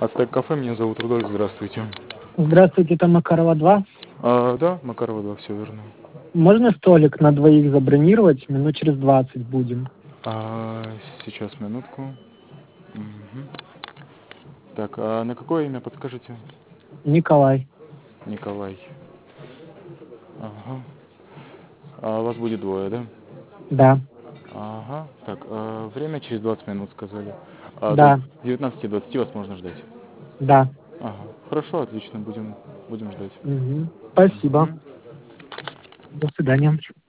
Ацтек кафе, меня зовут Рудольф, здравствуйте. Здравствуйте, это Макарова 2. Да, Макарова, да, все верно. Можно столик на двоих забронировать? Минут через 20 будем. Сейчас, минутку. Мгм. Так, а на какое имя подскажите? Николай. Николай. Ага. А вас будет двое, да? Да. Ага. Так, время через 20 минут сказали. То есть Да. с 19:20 вас можно ждать. Да. Ага. Хорошо, отлично, будем ждать. Мгм. Спасибо. Мгм. До свидания.